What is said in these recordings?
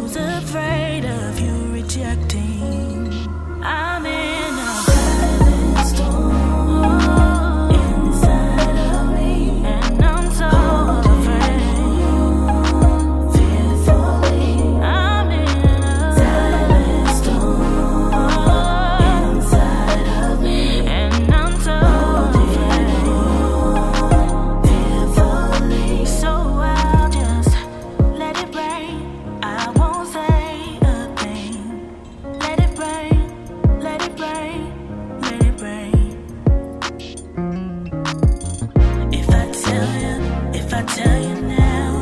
who's afraid of you rejecting. I'm in a storm inside of me, and I'm so afraid. Fearfully, I'm in a silent storm inside of me, and I'm so afraid. Fearfully, so I'll just let it rain. I won't say a thing. Let it rain, let it rain, let it rain. If I tell you now,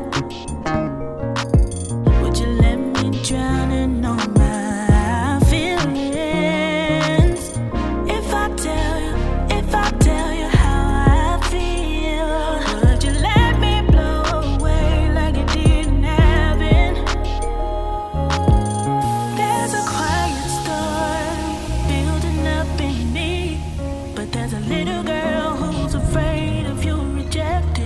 would you let me drown in all my feelings? If I tell you how I feel, would you let me blow away like it didn't happen? There's a quiet storm building up in me, but there's a little girl who's afraid of you rejecting.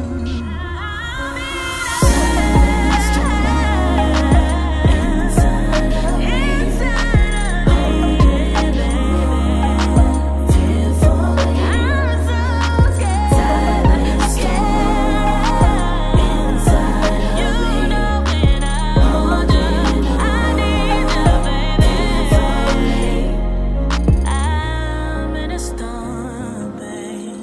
I'm in a storm, babe.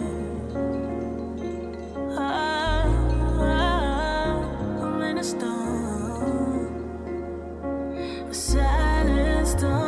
I'm in a storm, a silent storm.